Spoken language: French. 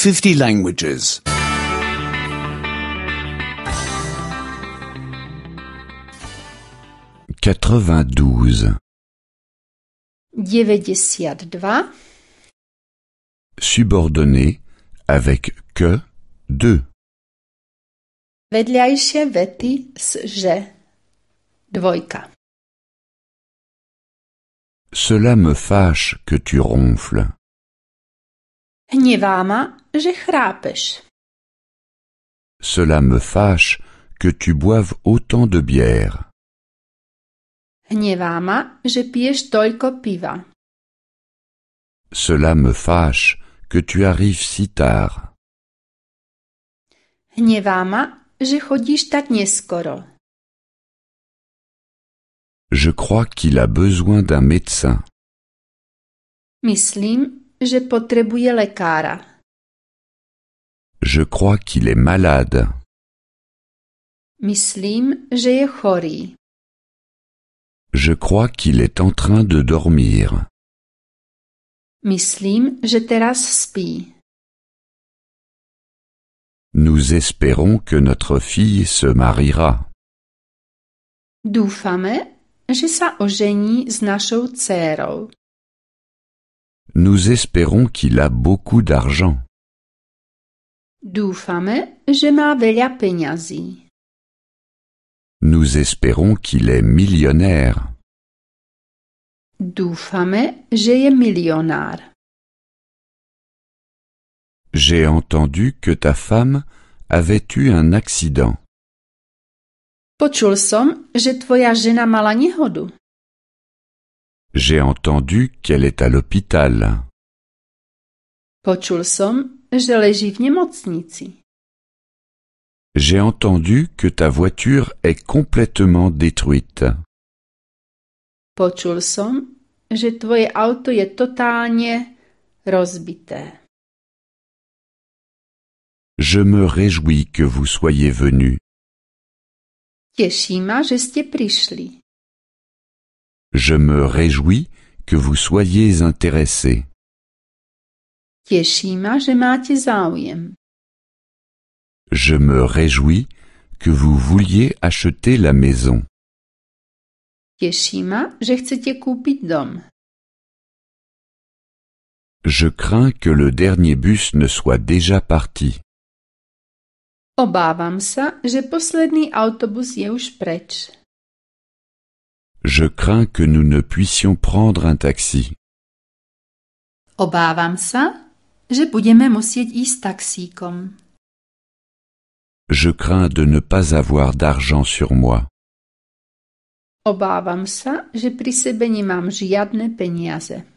50 languages. 92. 92. Subordonné avec que, de. Vedľajšie vety s že. 2. Cela me fâche que tu ronfles. Hnevá ma, že chrápeš. Cela me fâche que tu boives autant de bière. Hnevá ma, že piješ toľko piva. Cela me fâche que tu arrives si tard. Hnevá ma, že chodíš tak neskoro. Je crois qu'il a besoin d'un médecin. Myslím, že potrebuje lekára. Je crois qu'il est malade. Myslím, že je chorý. Je crois qu'il est en train de dormir. Myslím, že teraz spí. Nous espérons que notre fille se mariera. Dúfame, že sa ožení s našou dcérou. Nous espérons qu'il a beaucoup d'argent. Dúfame, že má veľa peňazí. Nous espérons qu'il est millionnaire. Dúfame, že je milionár. J'ai entendu que ta femme avait eu un accident. Počul som, že tvoja žena mala nehodu. J'ai entendu qu'elle est à l'hôpital. Počul som, že leží v nemocnici. J'ai entendu que ta voiture est complètement détruite. Počul som, že tvoje auto je totálne rozbité. Je me réjouis que vous soyez venus. Teší ma, že ste prišli. Je me réjouis que vous soyez intéressés. Teší ma, že máte záujem. Je me réjouis que vous vouliez acheter la maison. Teší ma, že chcete kúpiť dom. Je crains que le dernier bus ne soit déjà parti. Obávam sa, že posledný autobus je už preč. Je crains que nous ne puissions prendre un taxi. Obávam sa, že budeme musieť ísť taxíkom. Je crains de ne pas avoir d'argent sur moi. Obávam sa, že pri sebe nemám žiadne peniaze.